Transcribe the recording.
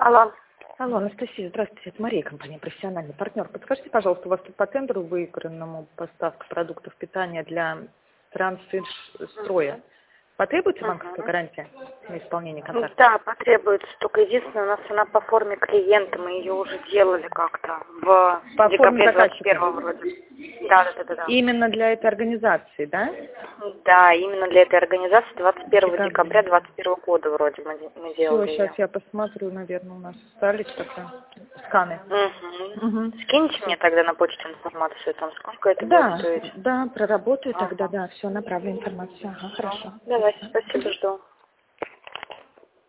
Алло. Алло, Анастасия, здравствуйте, это Мария, компания «Профессиональный партнер». Подскажите, пожалуйста, у вас тут по тендеру выигранному поставка продуктов питания для Трансинжстроя потребуется банковская гарантия на исполнение контракта? Да, потребуется. Только единственное, у нас она по форме клиента. Мы ее уже делали как-то в По форме декабре заказчика? 21 вроде. Да. Именно для этой организации, да? Да, именно для этой организации 21 Декабря. декабря 21 года вроде мы Все, делали сейчас ее. я посмотрю, наверное, у нас остались такие сканы. Мгм. Скиньте мне тогда на почту информацию, там сколько это будет Да, стоить. да, проработаю Ага. тогда, да, все, направлю информацию. Ага, хорошо. Давайте, спасибо, жду.